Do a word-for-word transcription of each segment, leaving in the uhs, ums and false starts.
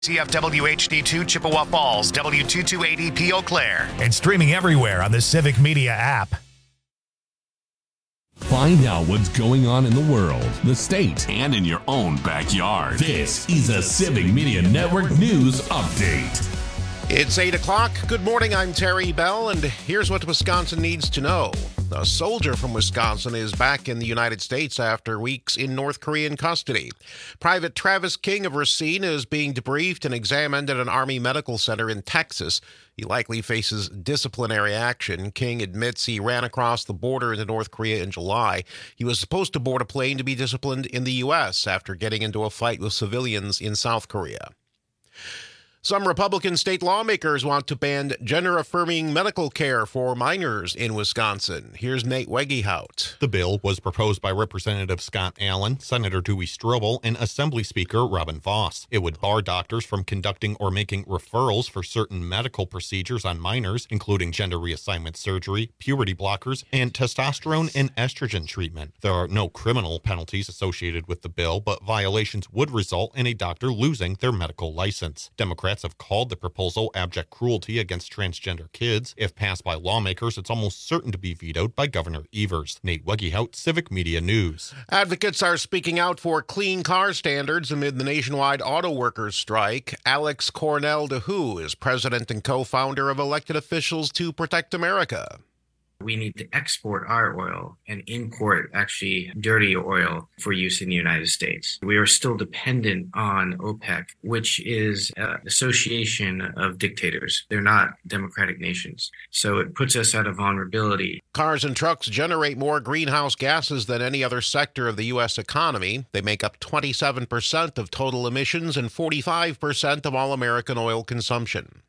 C F W H D two Chippewa Falls, W two two eight E P Eau Claire. And streaming everywhere on the Civic Media app. Find out what's going on in the world, the state, and in your own backyard. This is a Civic Media Network News Update. It's eight o'clock. Good morning, I'm Terry Bell, and here's what Wisconsin needs to know. A soldier from Wisconsin is back in the United States after weeks in North Korean custody. Private Travis King of Racine is being debriefed and examined at an Army medical center in Texas. He likely faces disciplinary action. King admits he ran across the border into North Korea in July. He was supposed to board a plane to be disciplined in the U S after getting into a fight with civilians in South Korea. Some Republican state lawmakers want to ban gender-affirming medical care for minors in Wisconsin. Here's Nate Wegehout. The bill was proposed by Representative Scott Allen, Senator Dewey Strobel, and Assembly Speaker Robin Voss. It would bar doctors from conducting or making referrals for certain medical procedures on minors, including gender reassignment surgery, puberty blockers, and testosterone and estrogen treatment. There are no criminal penalties associated with the bill, but violations would result in a doctor losing their medical license. Democrats have called the proposal abject cruelty against transgender kids. If passed by lawmakers, it's almost certain to be vetoed by Governor Evers. Nate Wegehout, Civic Media News. Advocates are speaking out for clean car standards amid the nationwide auto workers strike. Alex Cornell DeHoo is president and co-founder of Elected Officials to Protect America. We need to export our oil and import actually dirty oil for use in the United States. We are still dependent on OPEC, which is an association of dictators. They're not democratic nations. So it puts us at a vulnerability. Cars and trucks generate more greenhouse gases than any other sector of the U S economy. They make up twenty-seven percent of total emissions and forty-five percent of all American oil consumption.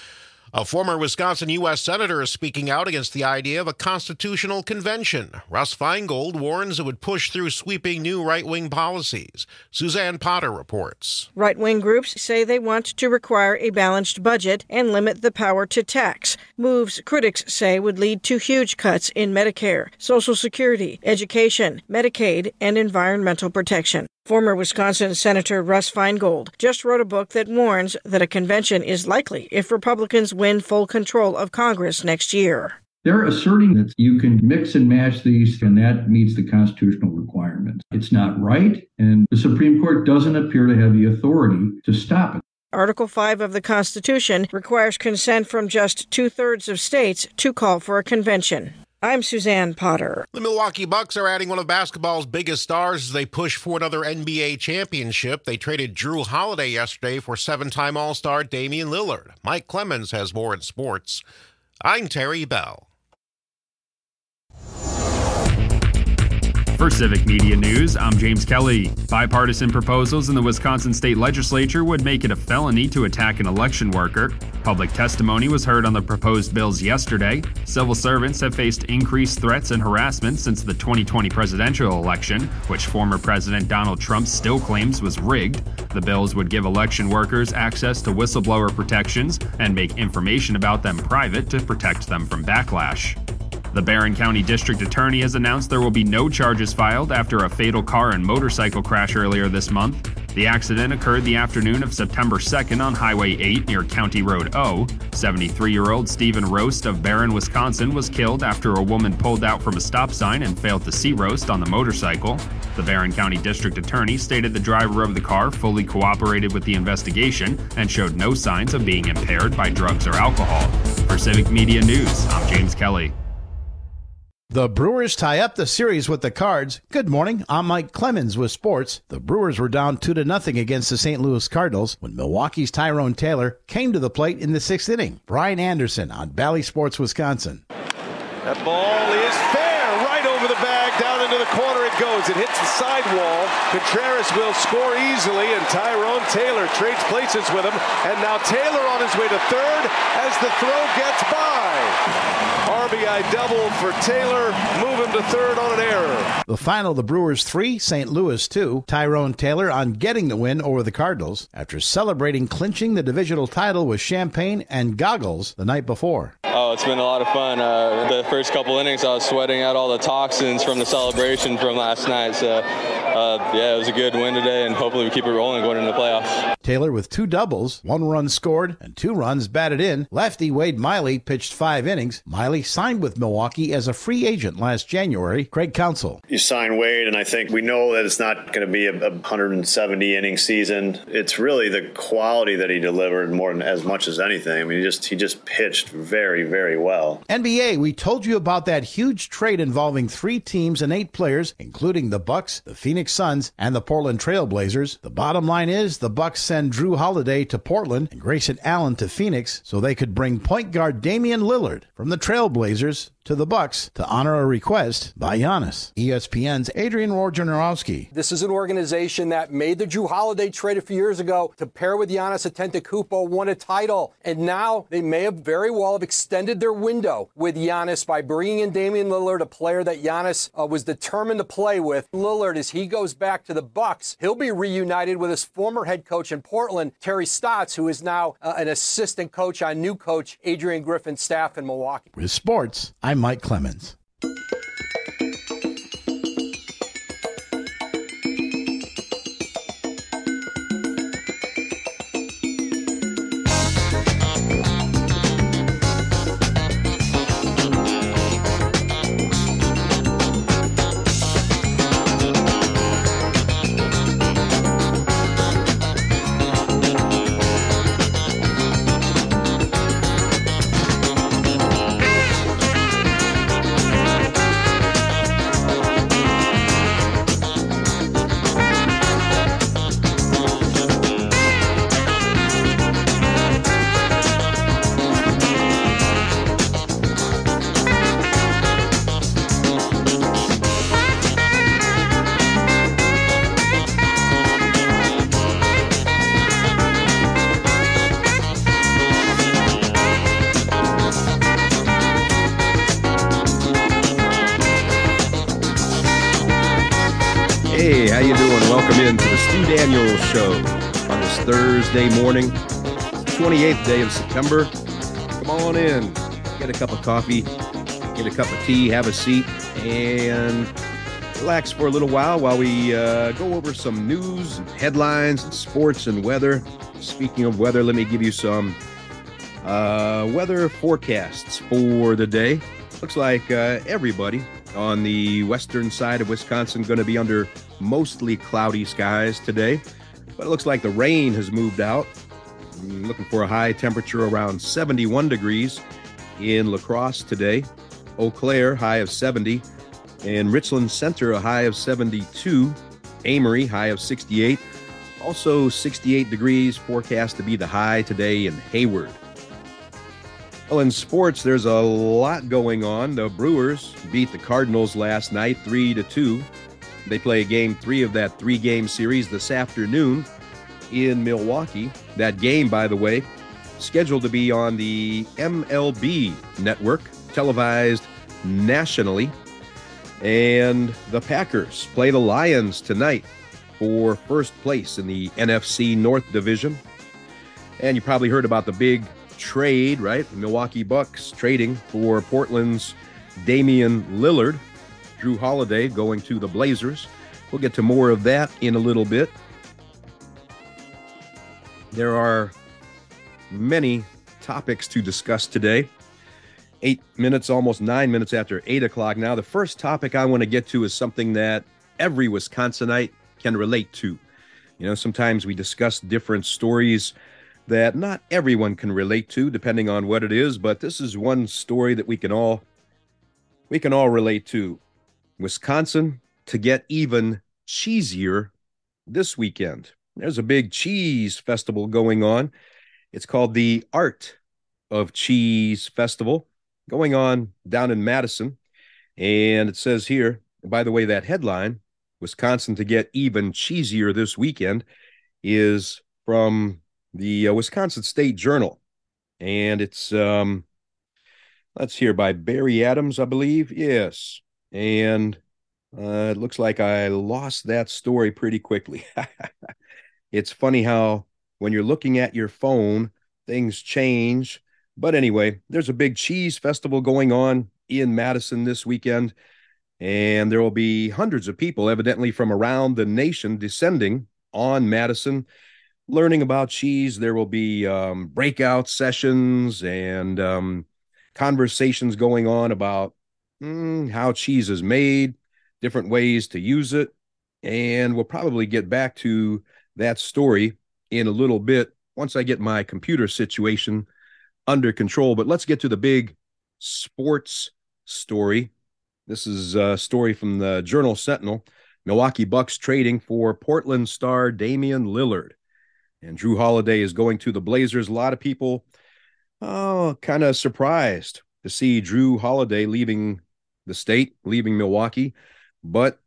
A former Wisconsin U S Senator is speaking out against the idea of a constitutional convention. Russ Feingold warns it would push through sweeping new right-wing policies. Suzanne Potter reports. Right-wing groups say they want to require a balanced budget and limit the power to tax. Moves critics say would lead to huge cuts in Medicare, Social Security, education, Medicaid, and environmental protection. Former Wisconsin Senator Russ Feingold just wrote a book that warns that a convention is likely if Republicans win full control of Congress next year. They're asserting that you can mix and match these, and that meets the constitutional requirements. It's not right, and the Supreme Court doesn't appear to have the authority to stop it. Article five of the Constitution requires consent from just two-thirds of states to call for a convention. I'm Suzanne Potter. The Milwaukee Bucks are adding one of basketball's biggest stars as they push for another N B A championship. They traded Drew Holiday yesterday for seven-time All-Star Damian Lillard. Mike Clemens has more in sports. I'm Terry Bell. For Civic Media News, I'm James Kelly. Bipartisan proposals in the Wisconsin State Legislature would make it a felony to attack an election worker. Public testimony was heard on the proposed bills yesterday. Civil servants have faced increased threats and harassment since the twenty twenty presidential election, which former President Donald Trump still claims was rigged. The bills would give election workers access to whistleblower protections and make information about them private to protect them from backlash. The Barron County District Attorney has announced there will be no charges filed after a fatal car and motorcycle crash earlier this month. The accident occurred the afternoon of September second on Highway eight near County Road O. seventy-three-year-old Stephen Roast of Barron, Wisconsin was killed after a woman pulled out from a stop sign and failed to see Roast on the motorcycle. The Barron County District Attorney stated the driver of the car fully cooperated with the investigation and showed no signs of being impaired by drugs or alcohol. For Civic Media News, I'm James Kelly. The Brewers tie up the series with the Cards. Good morning, I'm Mike Clemens with sports. The Brewers were down two to nothing against the Saint Louis Cardinals when Milwaukee's Tyrone Taylor came to the plate in the sixth inning. Brian Anderson on Valley Sports, Wisconsin. That ball is fair, right over the bag, down into the corner it goes. It hits the sidewall. Contreras will score easily, and Tyrone Taylor trades places with him. And now Taylor on his way to third as the throw gets by. R B I double for Taylor, move him to third on an error. The final, the Brewers three, Saint Louis two. Tyrone Taylor on getting the win over the Cardinals after celebrating clinching the divisional title with champagne and goggles the night before. Oh, it's been a lot of fun. Uh, the first couple innings, I was sweating out all the toxins from the celebration from last night. So, uh, yeah, it was a good win today, and hopefully we keep it rolling going into the playoffs. Taylor with two doubles, one run scored, and two runs batted in. Lefty Wade Miley pitched five innings. Miley signed with Milwaukee as a free agent last January. Craig Counsell. You sign Wade, and I think we know that it's not going to be a, a one hundred seventy inning season. It's really the quality that he delivered more than as much as anything. I mean, he just he just pitched very, very well. N B A, we told you about that huge trade involving three teams and eight players, including the Bucks, the Phoenix Suns, and the Portland Trail Blazers. The bottom line is the Bucks send Drew Holiday to Portland and Grayson Allen to Phoenix so they could bring point guard Damian Lillard from the Trail Blazers to the Bucks to honor a request by Giannis. E S P N's Adrian Wojnarowski. This is an organization that made the Drew Holiday trade a few years ago to pair with Giannis Antetokounmpo, won a title, and now they may have very well have extended their window with Giannis by bringing in Damian Lillard, a player that Giannis uh, was determined to play with. Lillard, as he goes back to the Bucks, he'll be reunited with his former head coach in Portland, Terry Stotts, who is now uh, an assistant coach on new coach Adrian Griffin's staff in Milwaukee. With sports, I'm Mike Clemens. Hey, how you doing? Welcome in to the Stu Daniels Show on this Thursday morning, twenty-eighth day of September. Come on in, get a cup of coffee, get a cup of tea, have a seat, and relax for a little while while we uh, go over some news and headlines and sports and weather. Speaking of weather, let me give you some uh, weather forecasts for the day. Looks like uh, everybody on the western side of Wisconsin going to be under mostly cloudy skies today, but it looks like the rain has moved out. I'm looking for a high temperature around seventy-one degrees in La Crosse today. Eau Claire, high of seventy, and Richland Center, a high of seventy-two. Amory, high of sixty-eight. Also sixty-eight degrees forecast to be the high today in Hayward. Well, in sports, there's a lot going on. The Brewers beat the Cardinals last night, three to two. They play game three of that three-game series this afternoon in Milwaukee. That game, by the way, scheduled to be on the M L B network, televised nationally. And the Packers play the Lions tonight for first place in the N F C North Division. And you probably heard about the big trade, right? The Milwaukee Bucks trading for Portland's Damian Lillard. Drew Holiday going to the Blazers. We'll get to more of that in a little bit. There are many topics to discuss today. Eight minutes, almost nine minutes after eight o'clock now. The first topic I want to get to is something that every Wisconsinite can relate to. You know, sometimes we discuss different stories that not everyone can relate to, depending on what it is, but this is one story that we can all we can all relate to. Wisconsin to get even cheesier this weekend. There's a big cheese festival going on. It's called the Art of Cheese Festival, going on down in Madison. And it says here, by the way, that headline, Wisconsin to get even cheesier this weekend, is from the uh, Wisconsin State Journal. And it's, um, let's hear, by Barry Adams, I believe. Yes. And uh, it looks like I lost that story pretty quickly. It's funny how when you're looking at your phone, things change. But anyway, there's a big cheese festival going on in Madison this weekend. And there will be hundreds of people, evidently from around the nation, descending on Madison learning about cheese. There will be um, breakout sessions and um, conversations going on about mm, how cheese is made, different ways to use it. And we'll probably get back to that story in a little bit once I get my computer situation under control. But let's get to the big sports story. This is a story from the Journal Sentinel. Milwaukee Bucks trading for Portland star Damian Lillard. And Jrue Holiday is going to the Blazers. A lot of people oh, kind of surprised to see Jrue Holiday leaving the state, leaving Milwaukee. But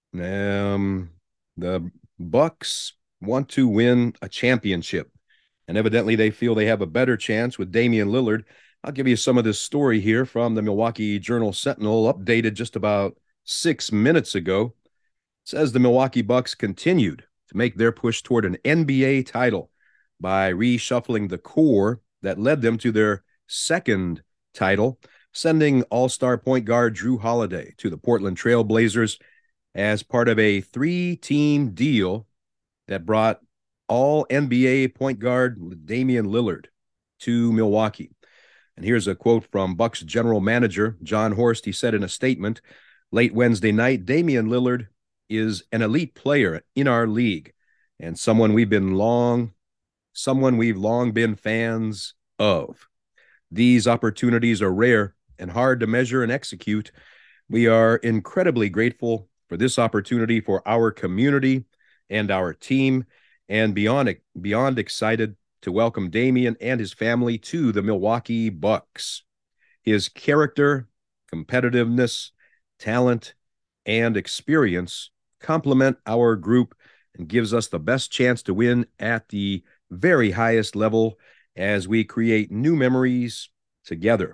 um, the Bucks want to win a championship. And evidently they feel they have a better chance with Damian Lillard. I'll give you some of this story here from the Milwaukee Journal Sentinel, updated just about six minutes ago. It says the Milwaukee Bucks continued to make their push toward an N B A title by reshuffling the core that led them to their second title, sending all-star point guard Jrue Holiday to the Portland Trail Blazers as part of a three-team deal that brought all N B A point guard Damian Lillard to Milwaukee. And here's a quote from Bucks general manager John Horst. He said in a statement late Wednesday night, Damian Lillard is an elite player in our league and someone we've been long, someone we've long been fans of. These opportunities are rare and hard to measure and execute. We are incredibly grateful for this opportunity for our community and our team, and beyond, beyond excited to welcome Damian and his family to the Milwaukee Bucks. His character, competitiveness, talent, and experience complement our group and gives us the best chance to win at the very highest level as we create new memories together.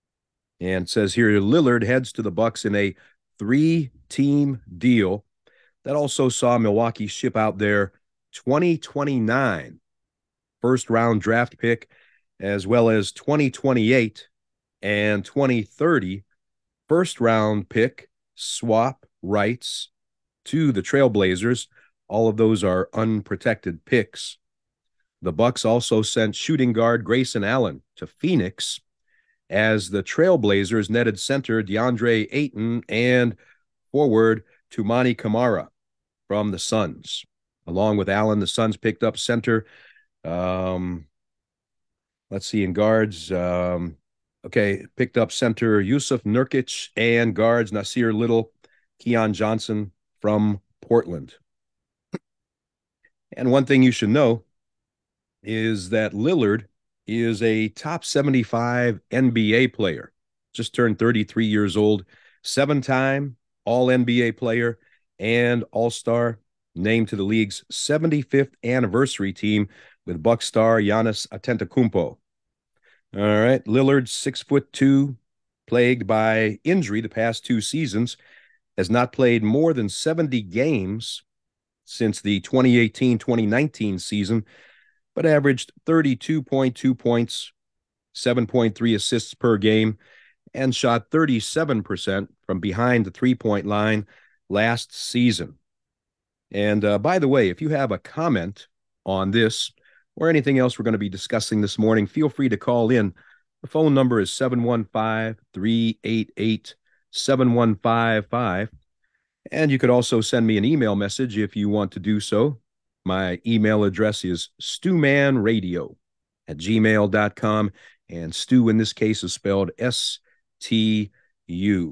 And it says here, Lillard heads to the Bucks in a three-team deal that also saw Milwaukee ship out their twenty twenty-nine first-round draft pick, as well as twenty twenty-eight and twenty thirty first-round pick swap rights to the Trailblazers. All of those are unprotected picks. The Bucks also sent shooting guard Grayson Allen to Phoenix as the Trailblazers netted center DeAndre Ayton and forward Toumani Camara from the Suns. Along with Allen, the Suns picked up center. Um, let's see, in guards. Um, okay, picked up center Yusuf Nurkic and guards Nasir Little, Keon Johnson from Portland. And one thing you should know is that Lillard is a top seventy-five N B A player. Just turned thirty-three years old, seven-time All N B A player and All-Star, named to the league's seventy-fifth anniversary team with Bucks star Giannis Antetokounmpo. All right, Lillard's six foot two, plagued by injury the past two seasons, has not played more than seventy games since the twenty eighteen twenty nineteen season, but averaged thirty-two point two points, seven point three assists per game, and shot thirty-seven percent from behind the three-point line last season. And uh, by the way, if you have a comment on this or anything else we're going to be discussing this morning, feel free to call in. The phone number is seven one five, three eight eight, seven one five five. And you could also send me an email message if you want to do so. My email address is stewmanradio at gmail dot com. And Stu in this case is spelled S T U.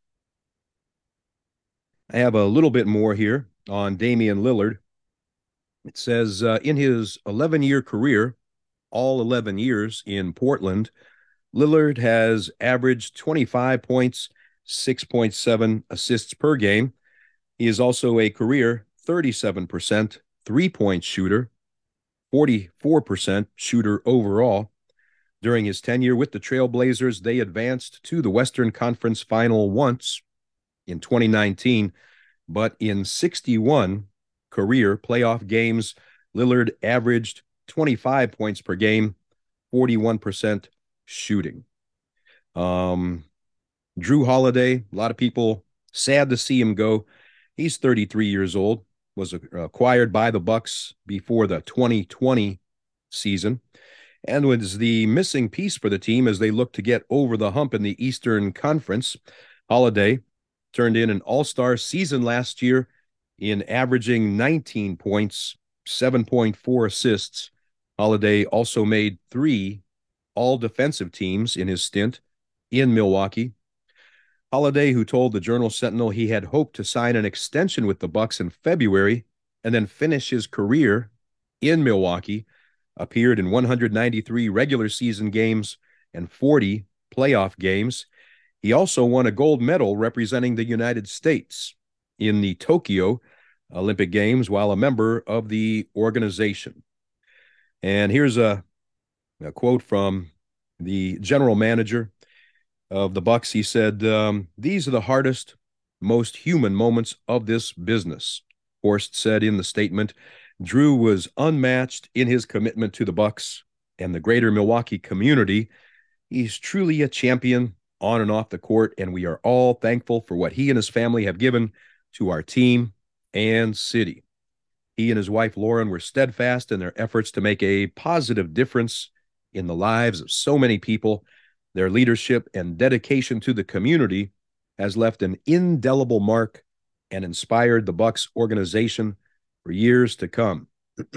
I have a little bit more here on Damian Lillard. It says uh, in his eleven-year career, all eleven years in Portland, Lillard has averaged twenty-five points, six point seven assists per game. He is also a career thirty-seven percent three-point shooter, forty-four percent shooter overall. During his tenure with the Trailblazers, they advanced to the Western Conference Final once in twenty nineteen, but in sixty-one career playoff games, Lillard averaged twenty-five points per game, forty-one percent shooting. Um, Jrue Holiday, a lot of people sad to see him go. He's thirty-three years old. was acquired by the Bucks before the twenty twenty season and was the missing piece for the team as they look to get over the hump in the Eastern Conference. Holiday turned in an all-star season last year in averaging nineteen points, seven point four assists. Holiday also made three all-defensive teams in his stint in Milwaukee. Holiday, who told the Journal-Sentinel he had hoped to sign an extension with the Bucks in February and then finish his career in Milwaukee, appeared in one hundred ninety-three regular season games and forty playoff games. He also won a gold medal representing the United States in the Tokyo Olympic Games while a member of the organization. And here's a, a quote from the general manager of the Bucks. He said, um, "These are the hardest, most human moments of this business." Horst said in the statement, "Drew was unmatched in his commitment to the Bucks and the greater Milwaukee community. He's truly a champion on and off the court, and we are all thankful for what he and his family have given to our team and city." He and his wife, Lauren, were steadfast in their efforts to make a positive difference in the lives of so many people. Their leadership and dedication to the community has left an indelible mark and inspired the Bucks organization for years to come.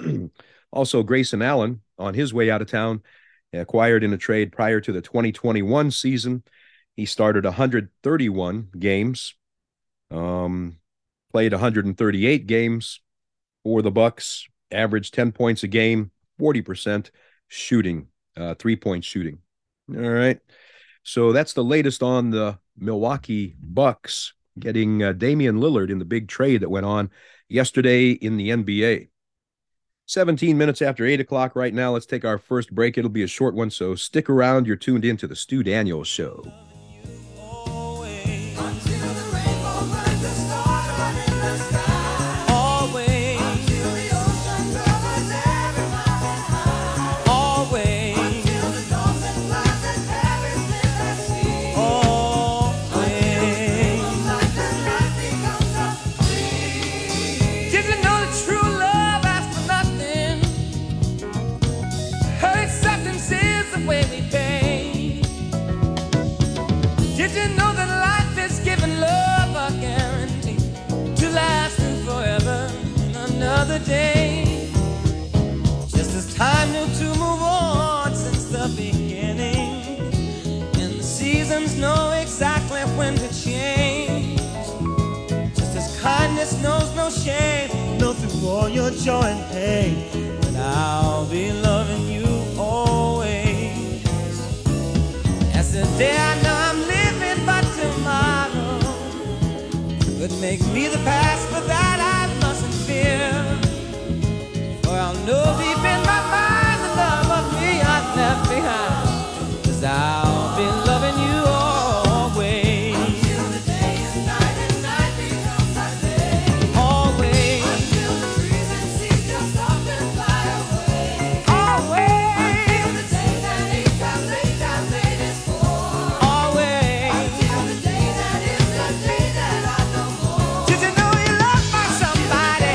Also, Grayson Allen, on his way out of town, acquired in a trade prior to the twenty twenty-one season. He started one hundred thirty-one games, um, played one hundred thirty-eight games for the Bucks, averaged ten points a game, forty percent shooting, uh, three-point shooting. All right. So that's the latest on the Milwaukee Bucks getting uh, Damian Lillard in the big trade that went on yesterday in the N B A. seventeen minutes after eight o'clock right now. Let's take our first break. It'll be a short one, so stick around. You're tuned in to the Stu Daniels Show. Day. Just as time knew to move on since the beginning, and the seasons know exactly when to change. Just as kindness knows no shame, know through all your joy and pain, that I'll be loving you always. As the day I know I'm living, but tomorrow could make me the past, but that I mustn't fear. For I'll know deep in my mind the love of me I've left behind, 'cause I'll be loving you always. Until the day is night and night becomes our day. Always. Until the trees and seas just up and fly away. Always. Until the day that he comes, late time made is for. Always. Until the day that is the day that I know more. Did you know you loved by somebody?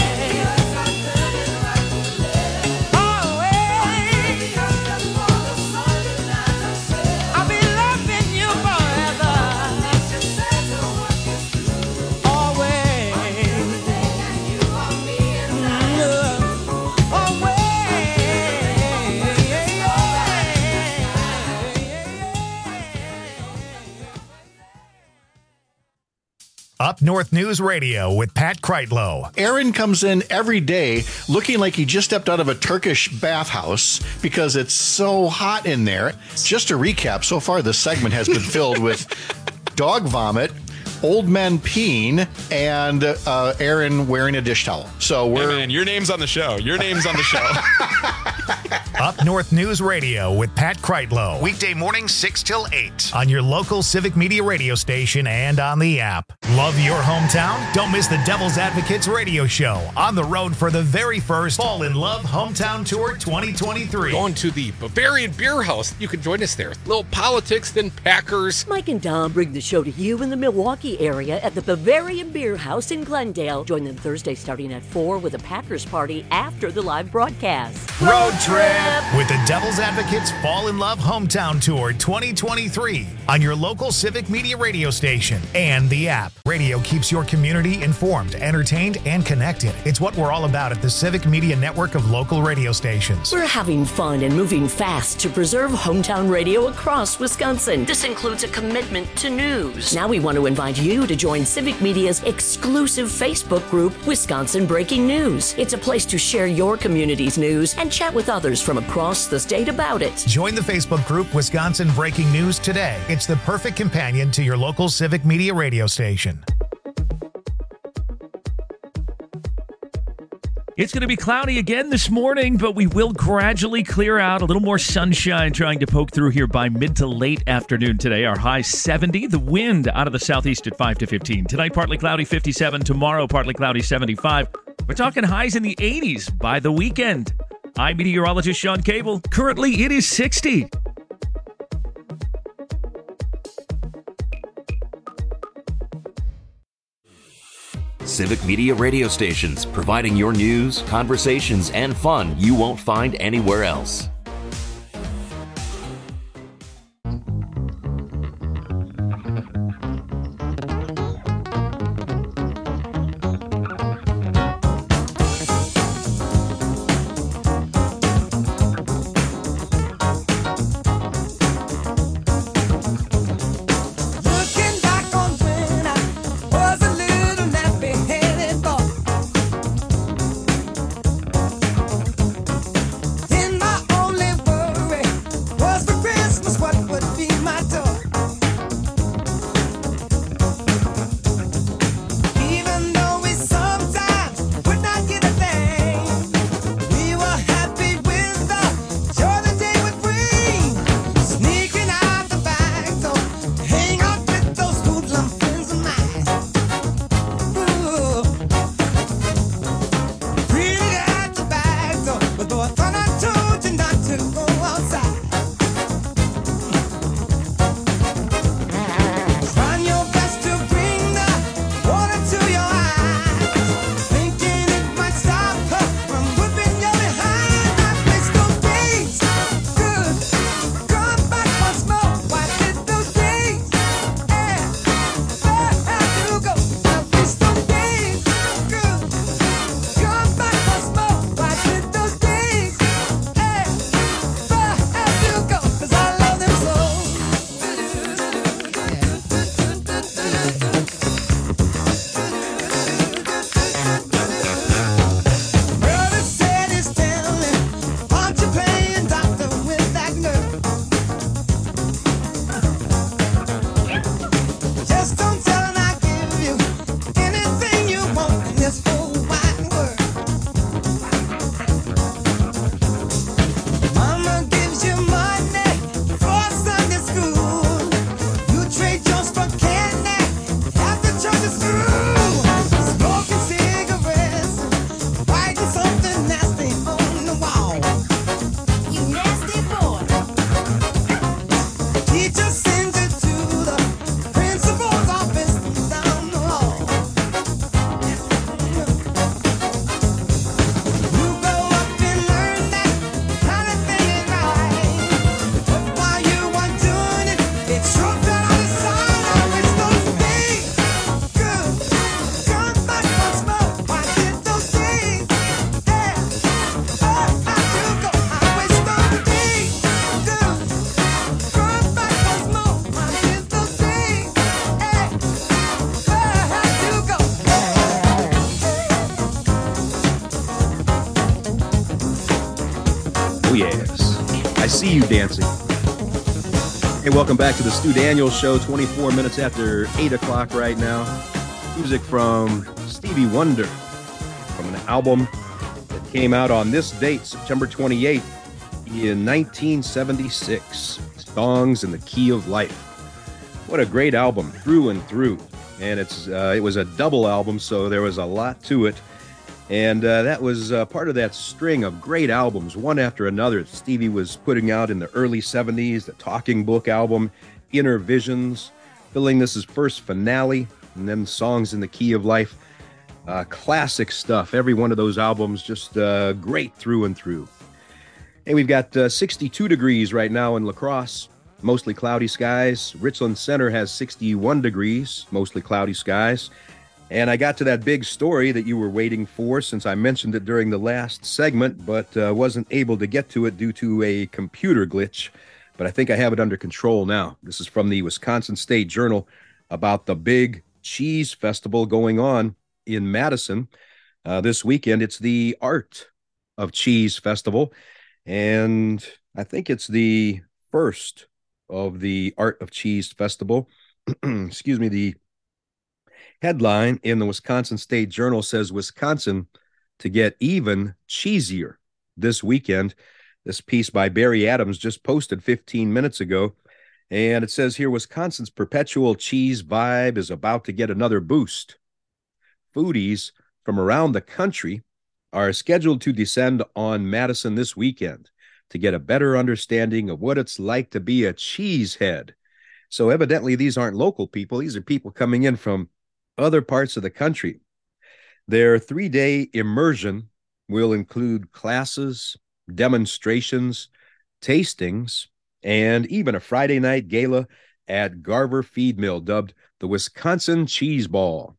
Up North News Radio with Pat Kreitlow. Aaron comes in every day looking like he just stepped out of a Turkish bathhouse because it's so hot in there. Just to recap, so far this segment has been filled with dog vomit, old men peeing, and uh, Aaron wearing a dish towel. So we're hey man, your name's on the show. Your name's on the show. Up North News Radio with Pat Kreitlow. Weekday morning, six till eight. On your local Civic Media radio station and on the app. Love your hometown? Don't miss the Devil's Advocates radio show on the road for the very first Fall in Love Hometown Tour twenty twenty-three. Going to the Bavarian Beer House. You can join us there. A little politics, then Packers. Mike and Dom bring the show to you in the Milwaukee area at the Bavarian Beer House in Glendale. Join them Thursday starting at four with a Packers party after the live broadcast. Road trip with the Devil's Advocates Fall in Love Hometown Tour twenty twenty-three on your local Civic Media radio station and the app. Radio keeps your community informed, entertained, and connected. It's what we're all about at the Civic Media network of local radio stations. We're having fun and moving fast to preserve hometown radio across Wisconsin. This includes a commitment to news. Now we want to invite you to join Civic Media's exclusive Facebook group, Wisconsin Breaking News. It's a place to share your community's news and chat with others from across the state about it. Join the Facebook group Wisconsin Breaking News today. It's the perfect companion to your local Civic Media radio station. It's going to be cloudy again this morning, but we will gradually clear out. A little more sunshine trying to poke through here by mid to late afternoon today. Our high seventy. The wind out of the southeast at five to fifteen. Tonight, partly cloudy, fifty-seven. Tomorrow, partly cloudy, seventy-five. We're talking highs in the eighties by the weekend. I'm meteorologist Sean Cable. Currently, it is sixty. Civic Media radio stations, providing your news, conversations, and fun you won't find anywhere else. Oh, yes. I see you dancing. Hey, welcome back to the Stu Daniels Show, twenty-four minutes after eight o'clock right now. Music from Stevie Wonder from an album that came out on this date, September twenty-eighth, in nineteen seventy-six. Songs in the Key of Life. What a great album, through and through. and it's uh, it was a double album, so there was a lot to it. And uh, that was uh, part of that string of great albums, one after another. Stevie was putting out in the early seventies, the Talking Book album, Inner Visions, filling this his first finale, and then Songs in the Key of Life. Uh, classic stuff. Every one of those albums just uh, great through and through. Hey, we've got uh, sixty-two degrees right now in La Crosse, mostly cloudy skies. Richland Center has sixty-one degrees, mostly cloudy skies. And I got to that big story that you were waiting for since I mentioned it during the last segment, but uh, wasn't able to get to it due to a computer glitch. But I think I have it under control now. This is from the Wisconsin State Journal about the big cheese festival going on in Madison uh, this weekend. It's the Art of Cheese Festival, and I think it's the first of the Art of Cheese Festival. Excuse me, the headline in the Wisconsin State Journal says Wisconsin to get even cheesier this weekend. This piece by Barry Adams just posted fifteen minutes ago, and it says here Wisconsin's perpetual cheese vibe is about to get another boost. Foodies from around the country are scheduled to descend on Madison this weekend to get a better understanding of what it's like to be a cheesehead. So evidently these aren't local people. These are people coming in from other parts of the country. Their three-day immersion will include classes, demonstrations, tastings, and even a Friday night gala at Garver Feed Mill dubbed the Wisconsin Cheese Ball.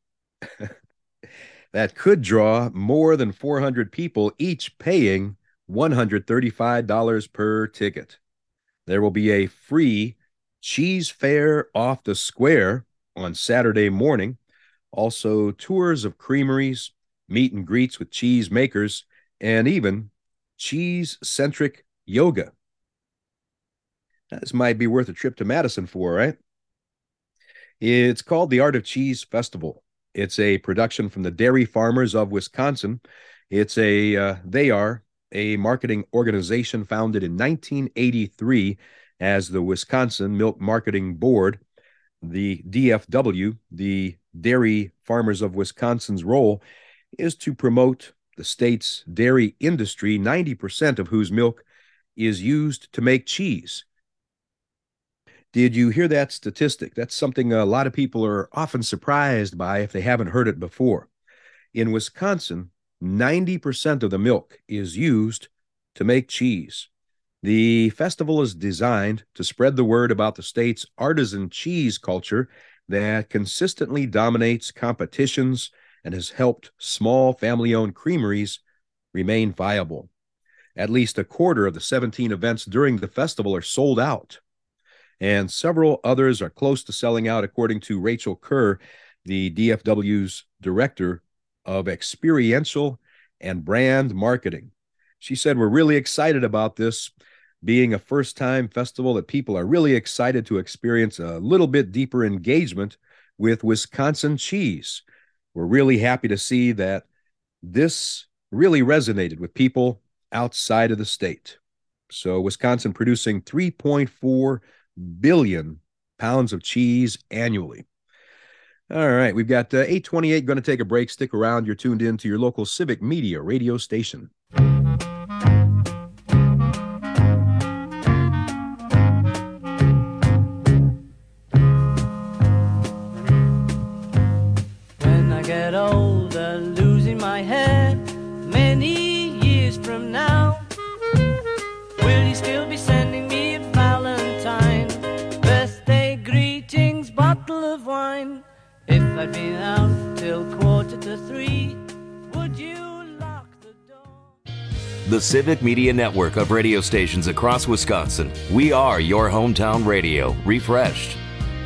That could draw more than four hundred people, each paying one hundred thirty-five dollars per ticket. There will be a free cheese fair off the square on Saturday morning. Also, tours of creameries, meet and greets with cheese makers, and even cheese-centric yoga. This might be worth a trip to Madison for, right? It's called the Art of Cheese Festival. It's a production from the Dairy Farmers of Wisconsin. It's a, uh, they are a marketing organization founded in nineteen eighty-three as the Wisconsin Milk Marketing Board. The D F W, the Dairy Farmers of Wisconsin's role is to promote the state's dairy industry, ninety percent of whose milk is used to make cheese. Did you hear that statistic? That's something a lot of people are often surprised by if they haven't heard it before. In Wisconsin, ninety percent of the milk is used to make cheese. The festival is designed to spread the word about the state's artisan cheese culture that consistently dominates competitions and has helped small family-owned creameries remain viable. At least a quarter of the seventeen events during the festival are sold out, and several others are close to selling out, according to Rachel Kerr, the D F W's Director of Experiential and Brand Marketing. She said, "We're really excited about this being a first-time festival, that people are really excited to experience a little bit deeper engagement with Wisconsin cheese. We're really happy to see that this really resonated with people outside of the state." So Wisconsin producing three point four billion pounds of cheese annually. All right, we've got uh, eight twenty-eight, going to take a break. Stick around. You're tuned in to your local Civic Media radio station. When I get older, losing my head, many years from now, will you still be sending me a Valentine's birthday greetings, bottle of wine? If I'd been out till quarter to three, would you lock the door? The Civic Media Network of radio stations across Wisconsin. We are your hometown radio, refreshed.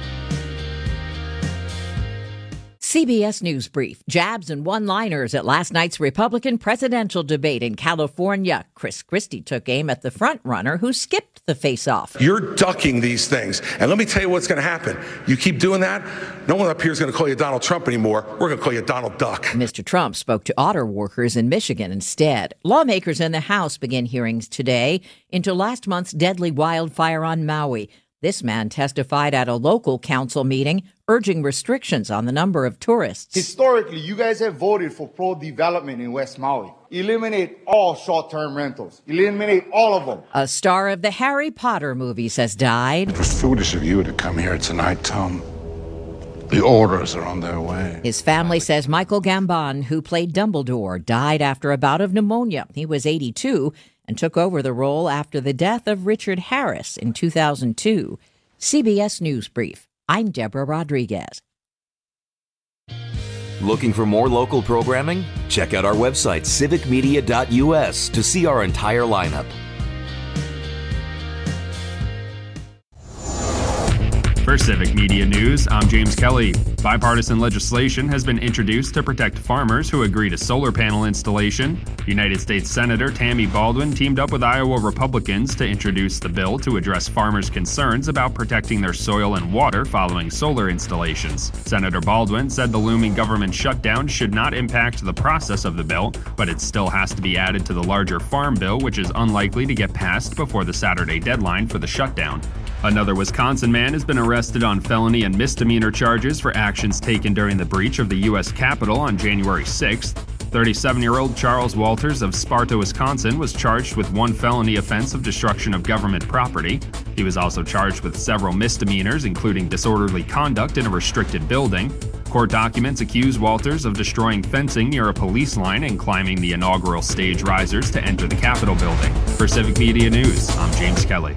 C B S News Brief. Jabs and one-liners at last night's Republican presidential debate in California. Chris Christie took aim at the front-runner who skipped the face-off. You're ducking these things. And let me tell you what's going to happen. You keep doing that, no one up here is going to call you Donald Trump anymore. We're going to call you Donald Duck. Mister Trump spoke to auto workers in Michigan instead. Lawmakers in the House begin hearings today into last month's deadly wildfire on Maui. This man testified at a local council meeting urging restrictions on the number of tourists. Historically, you guys have voted for pro-development in West Maui. Eliminate all short-term rentals. Eliminate all of them. A star of the Harry Potter movies has died. It was foolish of you to come here tonight, Tom. The orders are on their way. His family says Michael Gambon, who played Dumbledore, died after a bout of pneumonia. He was eighty-two and took over the role after the death of Richard Harris in two thousand two. C B S News Brief. I'm Deborah Rodriguez. Looking for more local programming? Check out our website, civic media dot u s, to see our entire lineup. For Civic Media News, I'm James Kelly. Bipartisan legislation has been introduced to protect farmers who agree to solar panel installation. United States Senator Tammy Baldwin teamed up with Iowa Republicans to introduce the bill to address farmers' concerns about protecting their soil and water following solar installations. Senator Baldwin said the looming government shutdown should not impact the process of the bill, but it still has to be added to the larger farm bill, which is unlikely to get passed before the Saturday deadline for the shutdown. Another Wisconsin man has been arrested on felony and misdemeanor charges for actions taken during the breach of the U S Capitol on January sixth. thirty-seven-year-old Charles Walters of Sparta, Wisconsin, was charged with one felony offense of destruction of government property. He was also charged with several misdemeanors, including disorderly conduct in a restricted building. Court documents accuse Walters of destroying fencing near a police line and climbing the inaugural stage risers to enter the Capitol building. For Civic Media News, I'm James Kelly.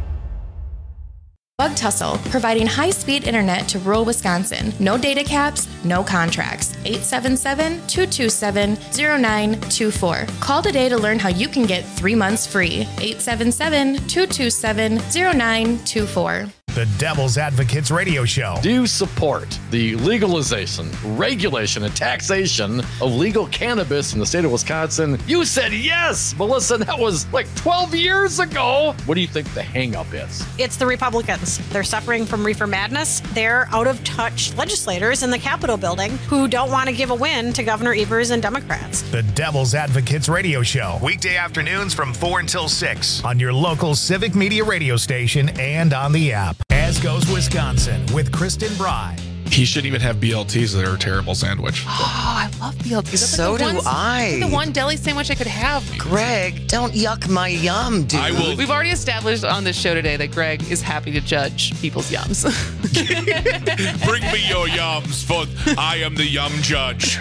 Bug Tussle, providing high-speed internet to rural Wisconsin. No data caps, no contracts. eight seven seven, two two seven, zero nine two four. Call today to learn how you can get three months free. eight seven seven, two two seven, zero nine two four. The Devil's Advocates Radio Show. Do you support the legalization, regulation, and taxation of legal cannabis in the state of Wisconsin? You said yes, Melissa. That was like twelve years ago. What do you think the hang-up is? It's the Republicans. They're suffering from reefer madness. They're out-of-touch legislators in the Capitol building who don't want to give a win to Governor Evers and Democrats. The Devil's Advocates Radio Show. Weekday afternoons from four until six on your local Civic Media radio station and on the app. As Goes Wisconsin with Kristen Bry. He shouldn't even have B L Ts. They're a terrible sandwich. Oh, I love B L Ts. That's So like the do one, I. The one deli sandwich I could have. Greg, don't yuck my yum, dude. I will. We've already established on this show today that Greg is happy to judge people's yums. Bring me your yums, for I am the yum judge.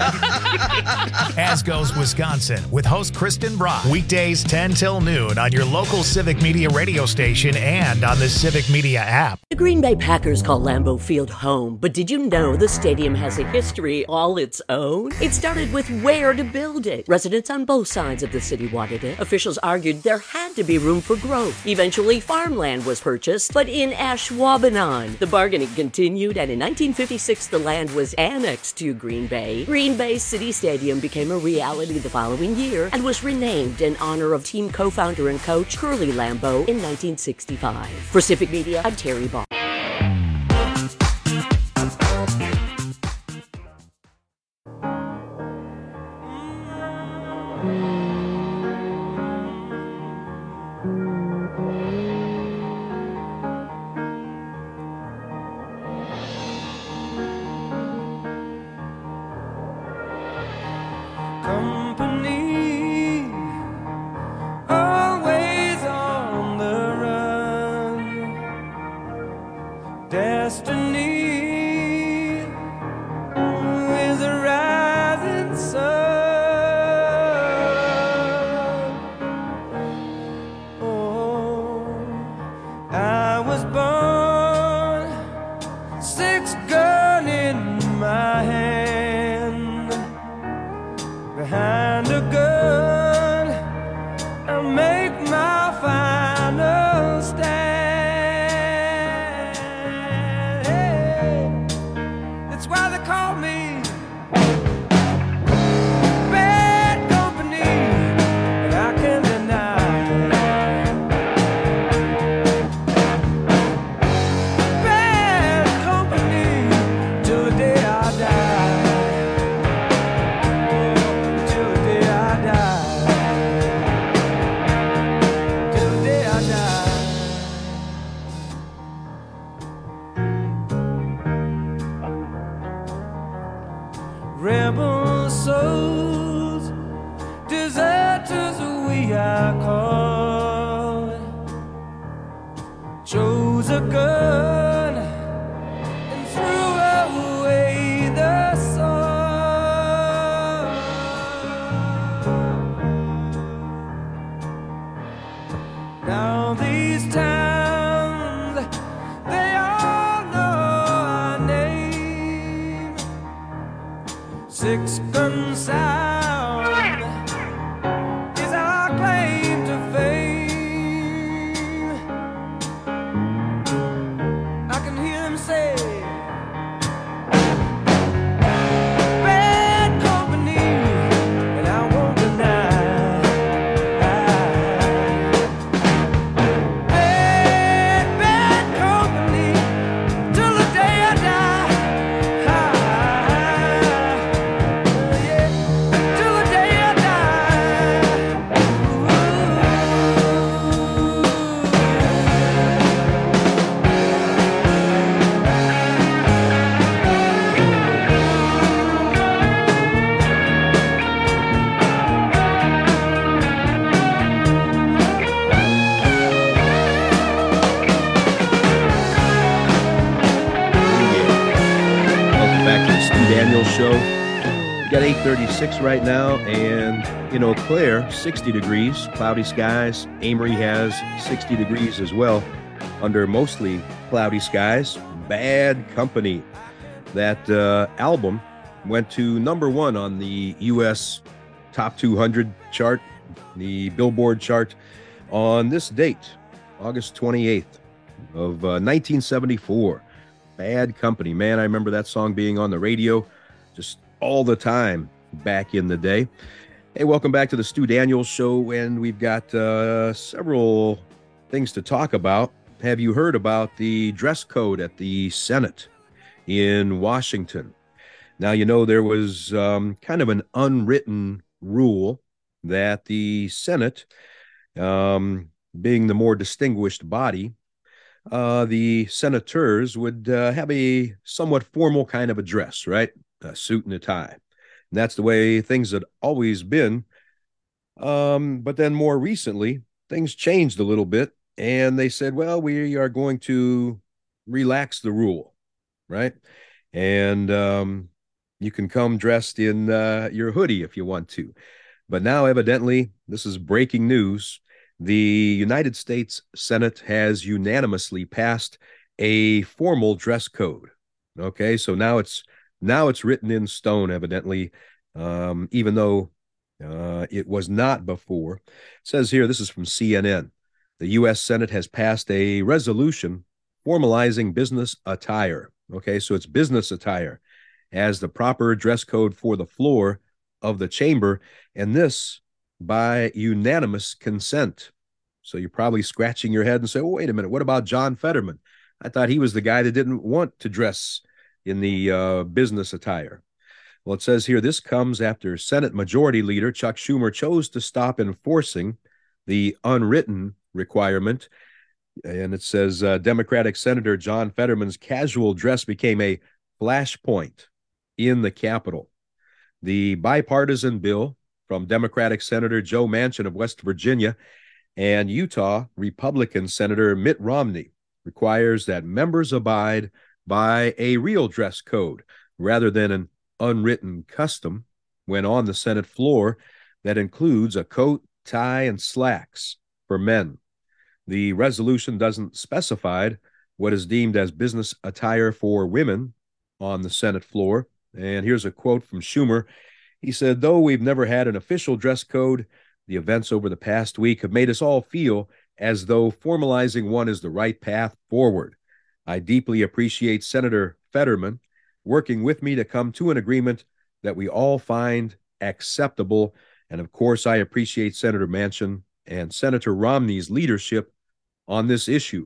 As Goes Wisconsin with host Kristen Bry. Weekdays ten till noon on your local Civic Media radio station and on the Civic Media app. The Green Bay Packers call Lambeau Field home, but did you know the stadium has a history all its own? It started with where to build it. Residents on both sides of the city wanted it. Officials argued there had to be room for growth. Eventually, farmland was purchased, but in Ashwaubenon. The bargaining continued, and in nineteen fifty-six, the land was annexed to Green Bay. Green Bay City Stadium became a reality the following year and was renamed in honor of team co-founder and coach Curly Lambeau in nineteen sixty-five. For Civic Media, I'm Terry Ball. Company, always on the run. Destiny is a rising sun. Oh, I was born, six gun in my hand. Behind a gun, I'll make my final stand. chose a gun and threw away the sun. Now these towns, they all know our name. Six gun sound is our claim to fame. I can hear them say, bad company, and I won't deny. Bad, bad company, till the day I die. Yeah, till the day I Welcome back to the Stu Daniels Show. We got eight thirty-six right now, and in Eau Claire, sixty degrees, cloudy skies. Amory has sixty degrees as well, under mostly cloudy skies. Bad Company. That uh, album went to number one on the U S Top two hundred chart, the Billboard chart, on this date, August twenty-eighth of uh, nineteen seventy-four. Bad Company. Man, I remember that song being on the radio just all the time back in the day. Hey, welcome back to the Stu Daniels Show, and we've got uh, several things to talk about. Have you heard about the dress code at the Senate in Washington? Now, you know, there was um, kind of an unwritten rule that the Senate, um, being the more distinguished body, Uh, the senators would uh, have a somewhat formal kind of a dress, right? A suit and a tie. And that's the way things had always been. Um, but then more recently, things changed a little bit, and they said, well, we are going to relax the rule, right? And um, you can come dressed in uh, your hoodie if you want to. But now, evidently, this is breaking news. The United States Senate has unanimously passed a formal dress code. Okay, so now it's now it's written in stone, evidently, um, even though uh, it was not before. It says here, this is from C N N. The U S Senate has passed a resolution formalizing business attire. Okay, so it's business attire as the proper dress code for the floor of the chamber, and this by unanimous consent. So you're probably scratching your head and say, oh, wait a minute, what about John Fetterman? I thought he was the guy that didn't want to dress in the uh, business attire. Well, it says here, this comes after Senate Majority Leader Chuck Schumer chose to stop enforcing the unwritten requirement. And it says uh, Democratic Senator John Fetterman's casual dress became a flashpoint in the Capitol. The bipartisan bill from Democratic Senator Joe Manchin of West Virginia and Utah Republican Senator Mitt Romney requires that members abide by a real dress code rather than an unwritten custom when on the Senate floor that includes a coat, tie, and slacks for men. The resolution doesn't specify what is deemed as business attire for women on the Senate floor. And here's a quote from Schumer. He said, though we've never had an official dress code, the events over the past week have made us all feel as though formalizing one is the right path forward. I deeply appreciate Senator Fetterman working with me to come to an agreement that we all find acceptable. And of course, I appreciate Senator Manchin and Senator Romney's leadership on this issue.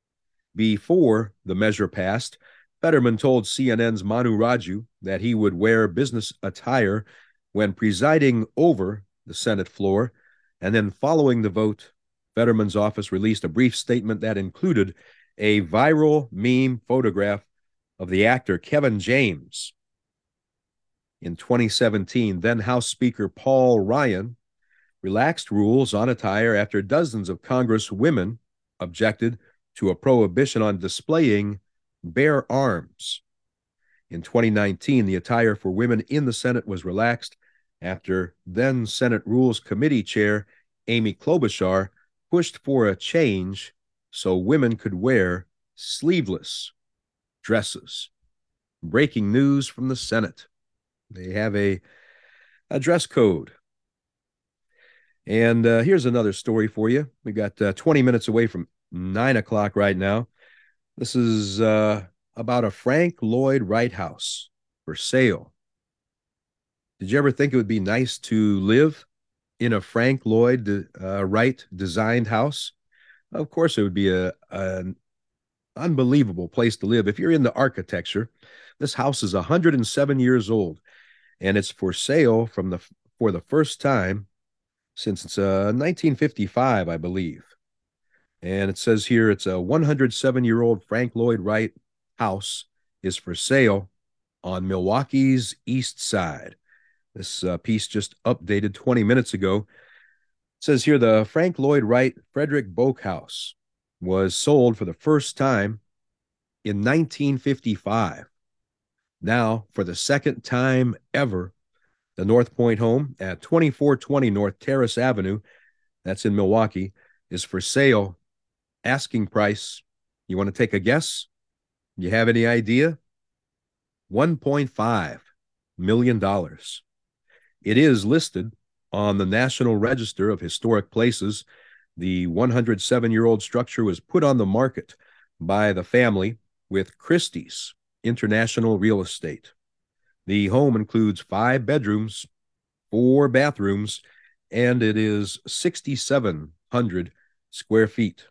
Before the measure passed, Fetterman told C N N's Manu Raju that he would wear business attire when presiding over the Senate floor, and then following the vote, Fetterman's office released a brief statement that included a viral meme photograph of the actor Kevin James. In twenty seventeen, then House Speaker Paul Ryan relaxed rules on attire after dozens of Congress women objected to a prohibition on displaying bare arms. In twenty nineteen, the attire for women in the Senate was relaxed after then Senate Rules Committee Chair Amy Klobuchar pushed for a change so women could wear sleeveless dresses. Breaking news from the Senate. They have a, a dress code. And uh, here's another story for you. We got uh, twenty minutes away from nine o'clock right now. This is uh, about a Frank Lloyd Wright house for sale. Did you ever think it would be nice to live in a Frank Lloyd uh, Wright designed house? Of course, it would be a, an unbelievable place to live. If you're into architecture, this house is one hundred seven years old, and it's for sale from the for the first time since it's uh, nineteen fifty-five, I believe. And it says here it's a one hundred seven-year-old Frank Lloyd Wright house is for sale on Milwaukee's East Side. This uh, piece just updated twenty minutes ago. It says here the Frank Lloyd Wright Frederick Boak House was sold for the first time in nineteen fifty-five. Now, for the second time ever, the North Point home at twenty-four twenty North Terrace Avenue, that's in Milwaukee, is for sale. Asking price, you want to take a guess? You have any idea? one point five million dollars. It is listed on the National Register of Historic Places. The one hundred seven-year-old structure was put on the market by the family with Christie's International Real Estate. The home includes five bedrooms, four bathrooms, and it is sixty-seven hundred square feet.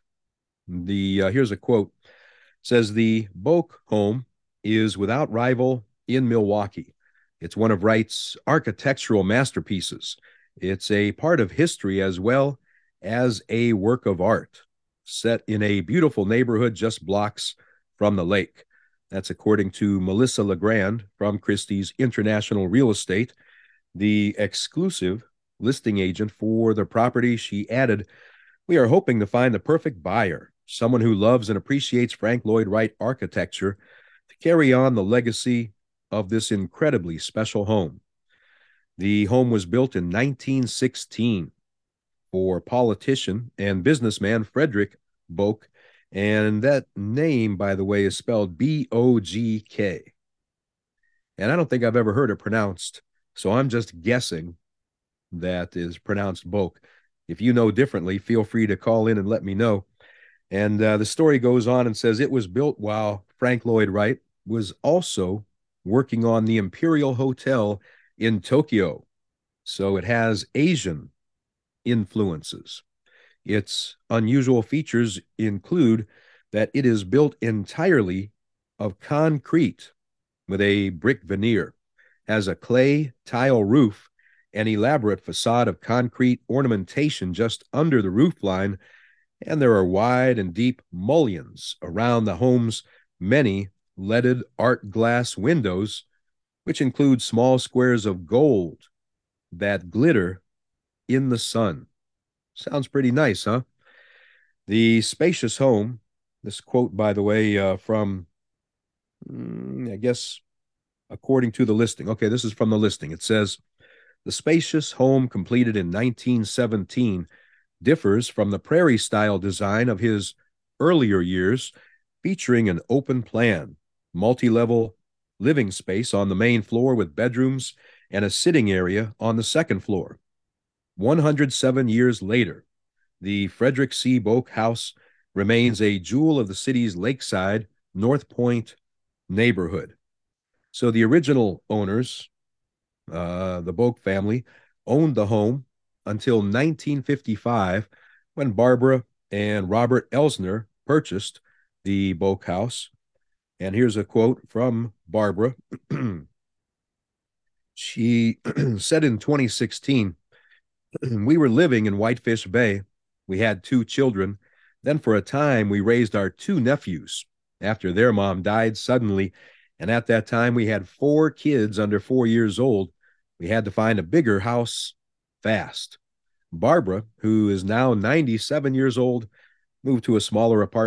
The uh, here's a quote. It says the Boak home is without rival in Milwaukee. It's one of Wright's architectural masterpieces. It's a part of history as well as a work of art, set in a beautiful neighborhood just blocks from the lake. That's according to Melissa Legrand from Christie's International Real Estate, the exclusive listing agent for the property. She added, "We are hoping to find the perfect buyer, someone who loves and appreciates Frank Lloyd Wright architecture to carry on the legacy of this incredibly special home." The home was built in nineteen sixteen for politician and businessman Frederick Boak, and that name, by the way, is spelled B O G K. And I don't think I've ever heard it pronounced, so I'm just guessing that is pronounced Boak. If you know differently, feel free to call in and let me know. And uh, the story goes on and says it was built while Frank Lloyd Wright was also working on the Imperial Hotel in Tokyo. So it has Asian influences. Its unusual features include that it is built entirely of concrete with a brick veneer, has a clay tile roof, an elaborate facade of concrete ornamentation just under the roof line, and there are wide and deep mullions around the home's many leaded art glass windows, which include small squares of gold that glitter in the sun. Sounds pretty nice, huh? The spacious home, this quote, by the way, uh, from, mm, I guess, according to the listing. Okay, this is from the listing. It says, the spacious home completed in nineteen seventeen differs from the prairie-style design of his earlier years, featuring an open plan, multi-level living space on the main floor with bedrooms and a sitting area on the second floor. one hundred seven years later, the Frederick C. Boak House remains a jewel of the city's lakeside North Point neighborhood. So the original owners, uh, the Boak family, owned the home until nineteen fifty-five, when Barbara and Robert Elsner purchased the Boak House. And here's a quote from Barbara. She said in twenty sixteen, "We were living in Whitefish Bay. We had two children. Then for a time, we raised our two nephews after their mom died suddenly. And at that time, we had four kids under four years old. We had to find a bigger house fast. Barbara, who is now ninety-seven years old, moved to a smaller apartment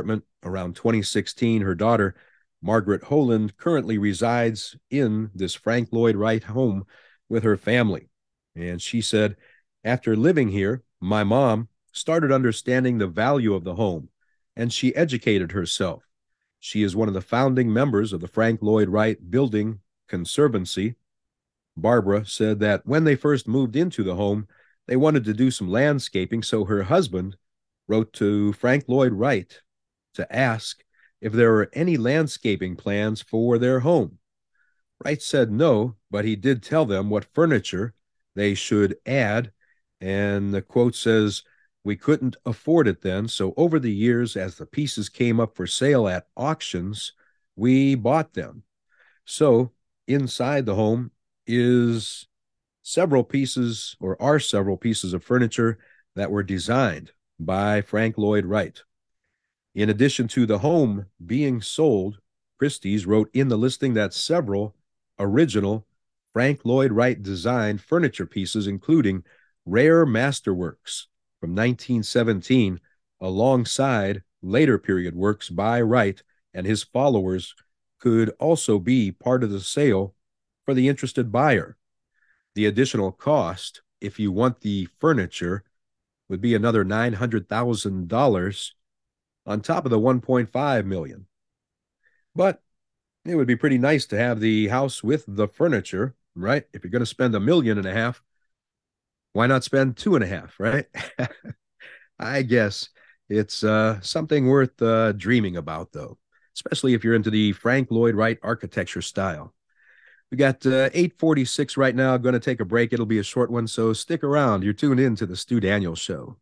around twenty sixteen, her daughter, Margaret Holland, currently resides in this Frank Lloyd Wright home with her family. And she said, after living here, my mom started understanding the value of the home, and she educated herself. She is one of the founding members of the Frank Lloyd Wright Building Conservancy. Barbara said that when they first moved into the home, they wanted to do some landscaping, so her husband wrote to Frank Lloyd Wright to ask if there were any landscaping plans for their home. Wright said no, but he did tell them what furniture they should add, and the quote says, "We couldn't afford it then, so over the years, as the pieces came up for sale at auctions, we bought them." So inside the home is several pieces, or are several pieces of furniture that were designed by Frank Lloyd Wright. In addition to the home being sold, Christie's wrote in the listing that several original Frank Lloyd Wright designed furniture pieces, including rare masterworks from nineteen seventeen, alongside later period works by Wright and his followers, could also be part of the sale for the interested buyer. The additional cost, if you want the furniture, would be another nine hundred thousand dollars on top of the one point five million dollars. But it would be pretty nice to have the house with the furniture, right? If you're going to spend a million and a half, why not spend two and a half, right? I guess it's uh, something worth uh, dreaming about, though, especially if you're into the Frank Lloyd Wright architecture style. We got uh, eight forty-six right now. Going to take a break. It'll be a short one, so stick around. You're tuned in to the Stu Daniels Show.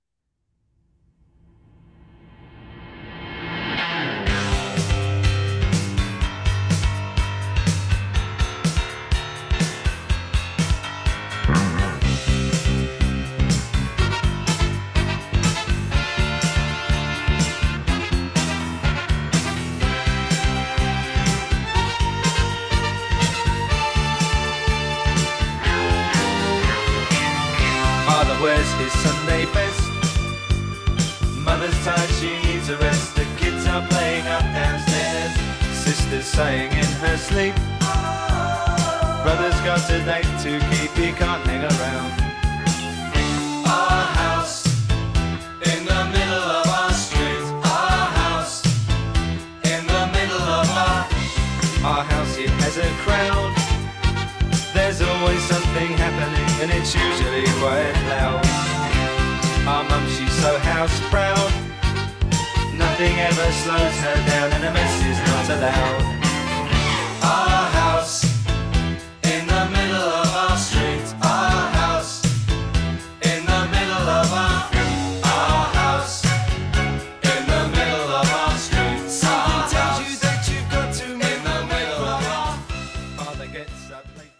Wears his Sunday best. Mother's tired, she needs a rest. The kids are playing up downstairs. Sister's sighing in her sleep. Brother's got a date to keep, he can't hang around. Our house in the middle of our street. Our house in the middle of our Our house, it has a crowd. There's always something happening, and it's usually quite loud. Our mum, she's so house proud. Nothing ever slows her down, and a mess is not allowed. Our house in the middle of our street. Our house in the middle of our Our house in the middle of our street. Something tells you that you've got to meet in the middle of our Father gets up late.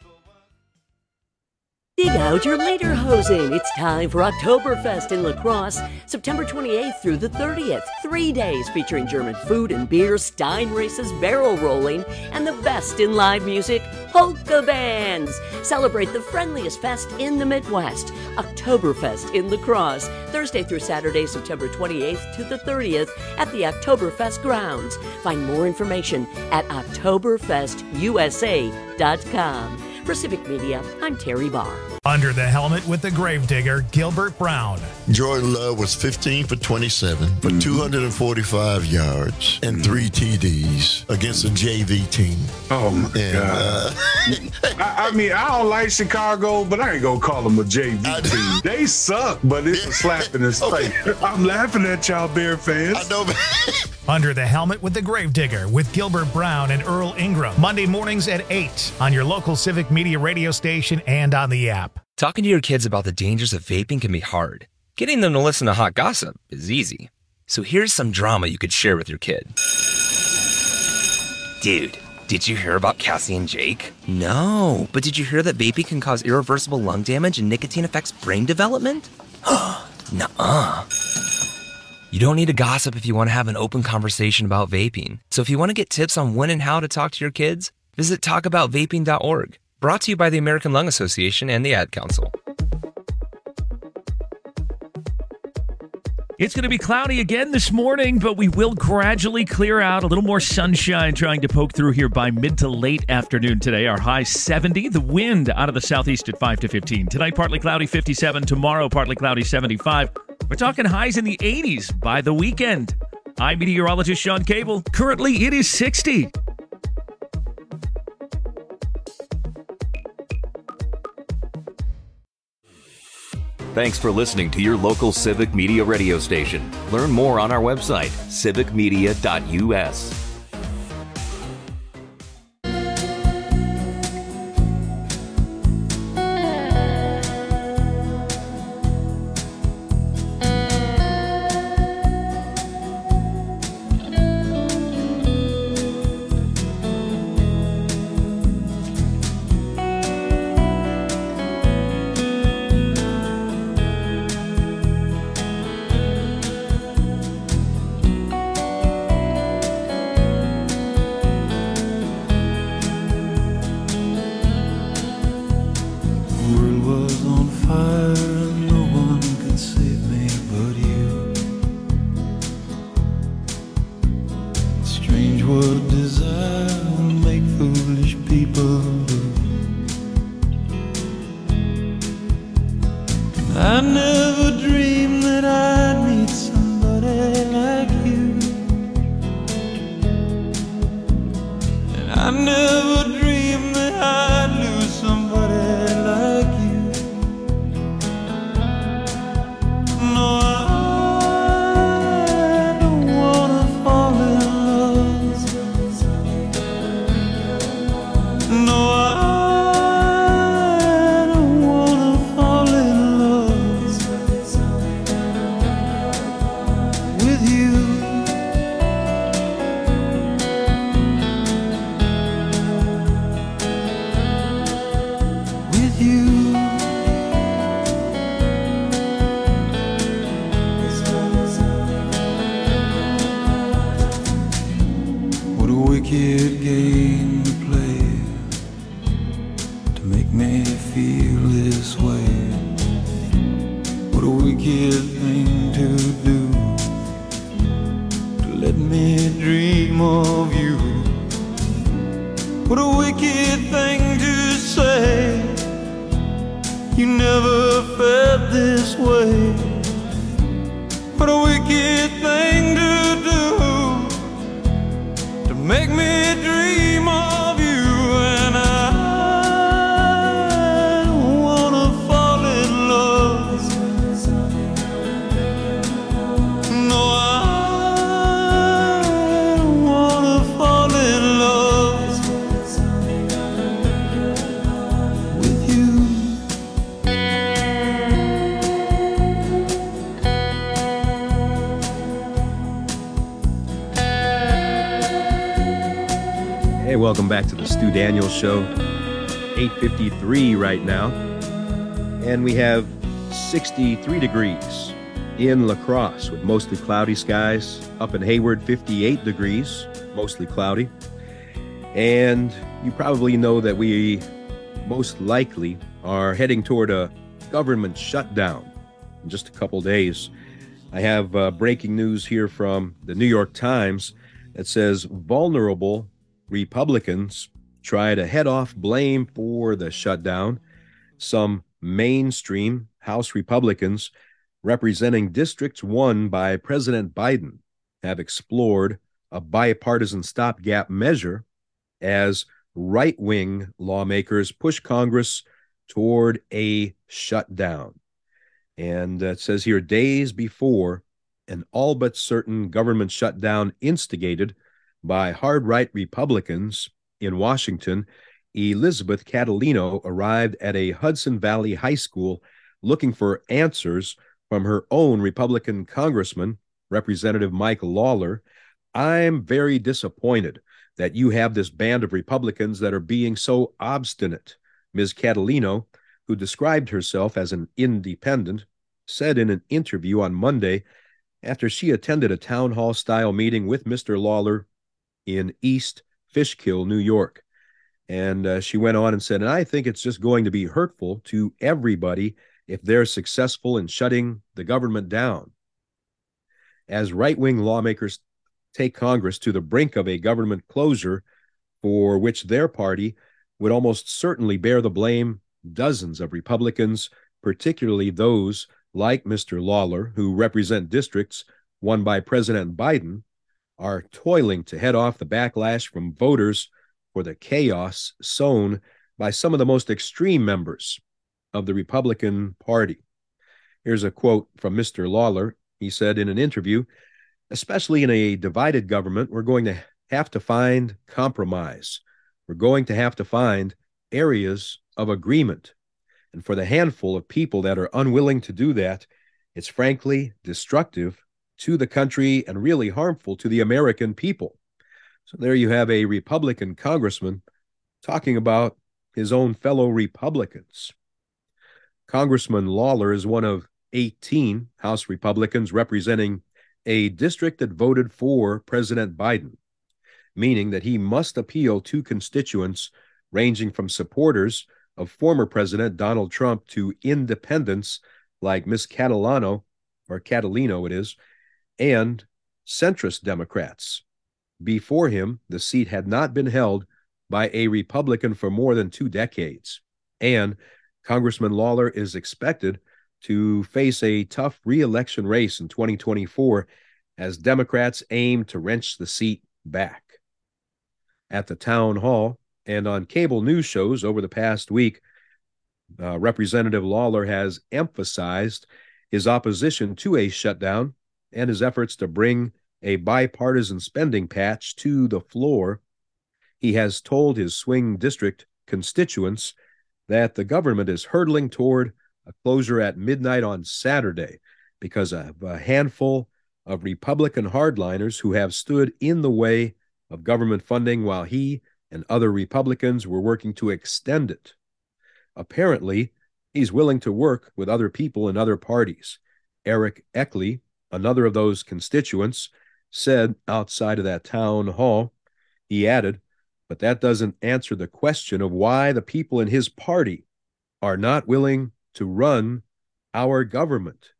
Dig out your lederhosen. It's time for Oktoberfest in La Crosse, September twenty-eighth through the thirtieth. Three days featuring German food and beer, Stein races, barrel rolling, and the best in live music, polka bands. Celebrate the friendliest fest in the Midwest. Oktoberfest in La Crosse, Thursday through Saturday, September twenty-eighth to the thirtieth at the Oktoberfest grounds. Find more information at oktoberfest u s a dot com. For Civic Media, I'm Terry Barr. Under the helmet with the gravedigger, Gilbert Brown. Jordan Love was fifteen for twenty-seven for mm-hmm. two hundred forty-five yards and mm-hmm. three T Ds against a J V team. Oh, my and, God. Uh, I, I mean, I don't like Chicago, but I ain't going to call them a J V team. They suck, but it's a slap in the face. Okay. I'm laughing at y'all Bear fans. I know, man. Under the helmet with the gravedigger with Gilbert Brown and Earl Ingram. Monday mornings at eight on your local Civic Media radio station and on the app. Talking to your kids about the dangers of vaping can be hard. Getting them to listen to hot gossip is easy. So here's some drama you could share with your kid. Dude, did you hear about Cassie and Jake? No, but did you hear that vaping can cause irreversible lung damage and nicotine affects brain development? Nuh-uh. You don't need to gossip if you want to have an open conversation about vaping. So if you want to get tips on when and how to talk to your kids, visit talk about vaping dot org. Brought to you by the American Lung Association and the Ad Council. It's going to be cloudy again this morning, but we will gradually clear out. A little more sunshine trying to poke through here by mid to late afternoon today. Our high seventy. The wind out of the southeast at five to fifteen. Tonight, partly cloudy, fifty-seven. Tomorrow, partly cloudy, seventy-five. We're talking highs in the eighties by the weekend. I'm meteorologist Sean Cable. Currently, it is sixty. Thanks for listening to your local Civic Media radio station. Learn more on our website, civic media dot u s. Welcome back to the Stu Daniels Show. eight fifty-three right now. And we have sixty-three degrees in La Crosse with mostly cloudy skies. Up in Hayward, fifty-eight degrees, mostly cloudy. And you probably know that we most likely are heading toward a government shutdown in just a couple days. I have uh, breaking news here from the New York Times that says vulnerable Republicans try to head off blame for the shutdown. Some mainstream House Republicans representing districts won by President Biden have explored a bipartisan stopgap measure as right-wing lawmakers push Congress toward a shutdown. And it says here, days before an all but certain government shutdown instigated by hard-right Republicans in Washington, Elizabeth Catalino arrived at a Hudson Valley high school looking for answers from her own Republican congressman, Representative Mike Lawler. I'm very disappointed that you have this band of Republicans that are being so obstinate. Miz Catalino, who described herself as an independent, said in an interview on Monday after she attended a town hall-style meeting with Mister Lawler in East Fishkill, New York. And uh, she went on and said, and I think it's just going to be hurtful to everybody if they're successful in shutting the government down. as right-wing lawmakers take Congress to the brink of a government closure for which their party would almost certainly bear the blame. Dozens of Republicans, particularly those like Mister Lawler, who represent districts won by President Biden, are toiling to head off the backlash from voters for the chaos sown by some of the most extreme members of the Republican Party. Here's a quote from Mister Lawler. He said in an interview, "Especially in a divided government, we're going to have to find compromise. We're going to have to find areas of agreement. And for the handful of people that are unwilling to do that, it's frankly destructive to the country and really harmful to the American people." So there you have a Republican congressman talking about his own fellow Republicans. Congressman Lawler is one of eighteen House Republicans representing a district that voted for President Biden, meaning that he must appeal to constituents ranging from supporters of former President Donald Trump to independents like Miss Catalano, or Catalino it is, and centrist Democrats. Before him, the seat had not been held by a Republican for more than two decades, and Congressman Lawler is expected to face a tough re-election race in twenty twenty-four as Democrats aim to wrench the seat back. At the town hall and on cable news shows over the past week, uh, Representative Lawler has emphasized his opposition to a shutdown and his efforts to bring a bipartisan spending patch to the floor. He has told his swing district constituents that the government is hurtling toward a closure at midnight on Saturday because of a handful of Republican hardliners who have stood in the way of government funding while he and other Republicans were working to extend it. Apparently, he's willing to work with other people in other parties. Eric Eckley, another of those constituents, said outside of that town hall, he added, "But that doesn't answer the question of why the people in his party are not willing to run our government."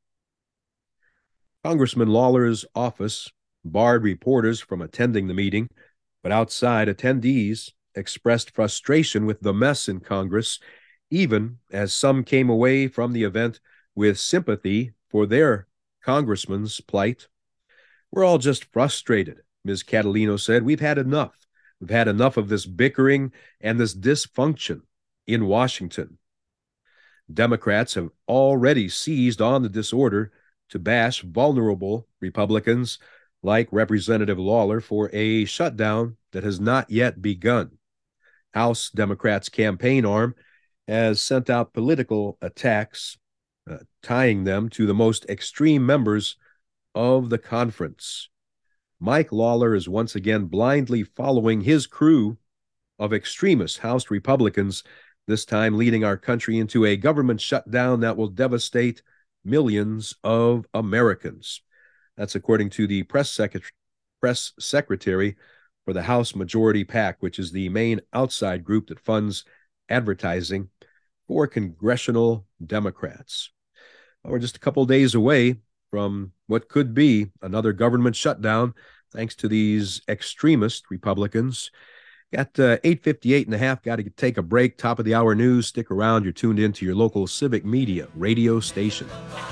Congressman Lawler's office barred reporters from attending the meeting, but outside, attendees expressed frustration with the mess in Congress, even as some came away from the event with sympathy for their congressman's plight. "We're all just frustrated," Miz Catalino said. "We've had enough. We've had enough of this bickering and this dysfunction in Washington." Democrats have already seized on the disorder to bash vulnerable Republicans like Representative Lawler for a shutdown that has not yet begun. House Democrats' campaign arm has sent out political attacks, uh, tying them to the most extreme members of the conference. Mike Lawler is once again blindly following his crew of extremist House Republicans, this time leading our country into a government shutdown that will devastate millions of Americans. That's according to the press, secret- press secretary for the House Majority PAC, which is the main outside group that funds advertising for congressional Democrats. We're just a couple days away from what could be another government shutdown, thanks to these extremist Republicans. Got uh, eight fifty-eight and a half, got to take a break. Top of the hour news. Stick around. You're tuned in to your local civic media radio station.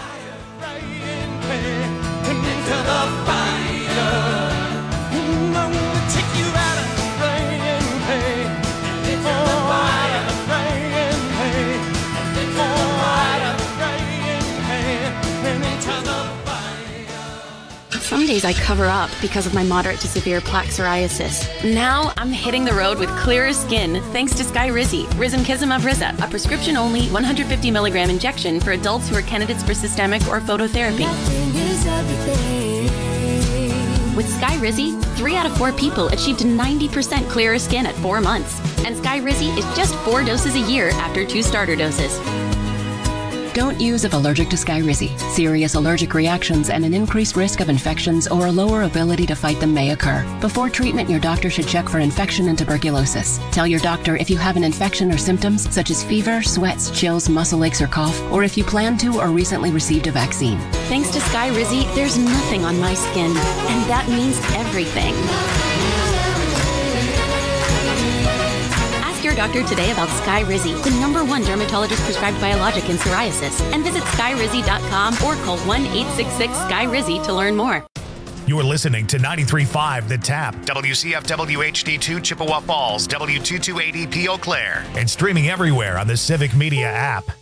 Some days I cover up because of my moderate to severe plaque psoriasis. Now I'm hitting the road with clearer skin thanks to Skyrizi, Risankizumab Riza, a prescription-only one hundred fifty milligram injection for adults who are candidates for systemic or phototherapy. With Skyrizi, three out of four people achieved ninety percent clearer skin at four months. And Skyrizi is just four doses a year after two starter doses. Don't use if allergic to Skyrizi. Serious allergic reactions and an increased risk of infections or a lower ability to fight them may occur. Before treatment, your doctor should check for infection and tuberculosis. Tell your doctor if you have an infection or symptoms such as fever, sweats, chills, muscle aches, or cough, or if you plan to or recently received a vaccine. Thanks to Skyrizi, there's nothing on my skin, and that means everything. Ask your doctor today about Skyrizi, the number one dermatologist prescribed biologic in psoriasis, and visit skyrizi dot com or call one eight six six Sky Rizzy to learn more. You're listening to ninety-three point five The Tap, W C F W H D two Chippewa Falls, W two two eight E P Eau Claire, and streaming everywhere on the Civic Media app.